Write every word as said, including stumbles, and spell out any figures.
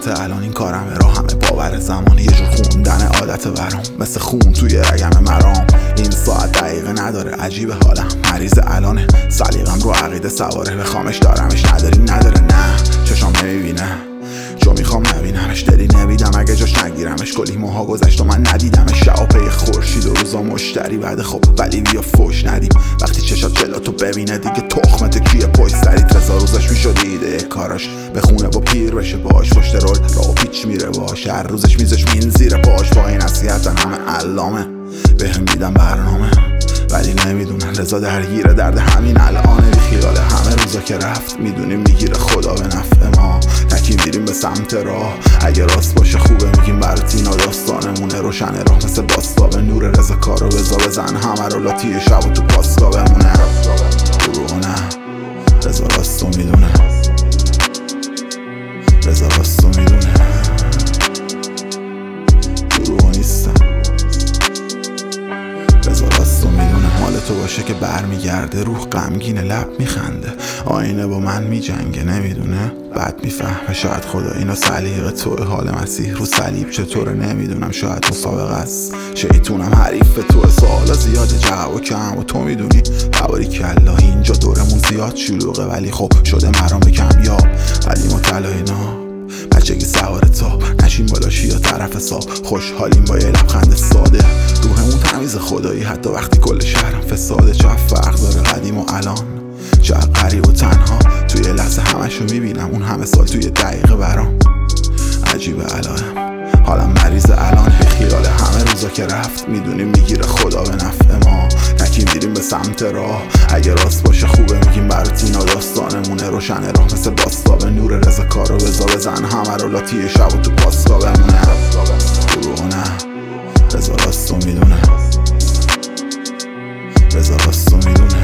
عادت الان این کارمه، راه همه باور زمانی، یه جور خوندن عادت برام، مثل خون توی رگم مرام. این ساعت دقیقه نداره، عجیب حالم، مریض الانه، سلیقم رو عقیده سواره، بخوامش دارمش، نداری نداره، نه چشام نمیبینه چون میخوام نبینمش، دلی نمیدم اگه جاش نگیرمش، کلی ماها گذشت و من ندیدمش، شب پی خورشید و روزا مشتری بعد خب ولی بیا فوش ندیم، وقتی چشات جلوتو ببینه دیگه تخمت کیه پشت سریت، رضا روزش میشد ایده کاراش بخونه با پیر بشه باش، پشت رول راو پیچ میره باش، هر روزش میزش مین زیر پاش، با این نصیحتن همه علامه بهم میدم برنامه ولی نمیدونن رضا درگیره درد همین الانه، بی خیال همه روزا که رفت میدونیم میگیره خدا به نفع ما، تکی میریم به سمت راه، اگه راست باشه خوبه میگیم برات اینا داستانمونه، روشن راه مثل باستابه، نور رضا کارو بزا بزن همه رو لاتی شب و تو پاستا بمونه، دروغ نه رضا راستو میدونه، رضا راستو میدونه، دروغ نیستم، رضا راستو میدونه، مال تو باشه که برمیگرده، روح غمگینه لب میخنده، آینه با من میجنگه، نمیدونه بعد میفهمه، شاید خدا اینا سلیقه تو، حال مسیح رو صلیب چطوره نمیدونم، شاید مسابقه است، شیطونم حریف تو، سوالا زیاده جواب کم و تو میدونی، تباریکالله اینجا دورمون زیاد شلوغه ولی خب شده مرام کمیاب، قدیم و طلا اینا بچگی سوار تاب، نشین بالاشی یا طرف حساب، خوشحالیم با یه لبخند ساده، روحمون تمیز خدایی حتی وقتی کل شهرم فساده، چه فرق داره قدیم و الان، چه غریب و تنها، توی لحظه همشو میبینم اون همه سال توی دقیقه برام، عجیبه علائم حالم مریض الان، بی خیال همه روزا که رفت میدونیم میگیره خدا به نفع ما، تکی میریم به سمت راه، اگه راست باشه خوبه میگیم برات اینا داستانمونه، روشن راه مثل باستابه، نور رضا کارو بزا بزن همه رو لاتی شب و تو پاستا بمونه، دروغ نه رضا راستو میدونه، رضا راستو میدونه.